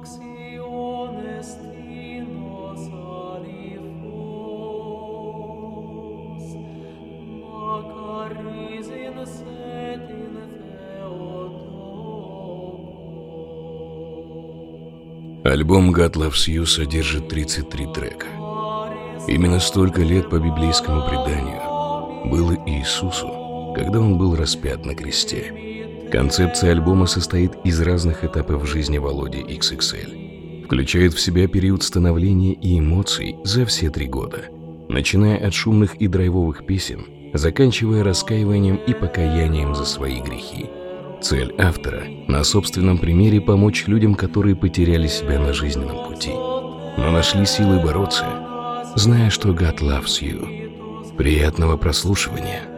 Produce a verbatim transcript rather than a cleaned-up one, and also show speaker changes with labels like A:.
A: Альбом God Loves You содержит тридцать три трека. Именно столько лет по библейскому преданию было Иисусу, когда он был распят на кресте. Концепция альбома состоит из разных этапов жизни Володи икс икс эль. Включает в себя период становления и эмоций за все три года, начиная от шумных и драйвовых песен, заканчивая раскаиванием и покаянием за свои грехи. Цель автора – на собственном примере помочь людям, которые потеряли себя на жизненном пути, но нашли силы бороться, зная, что God loves you. Приятного прослушивания!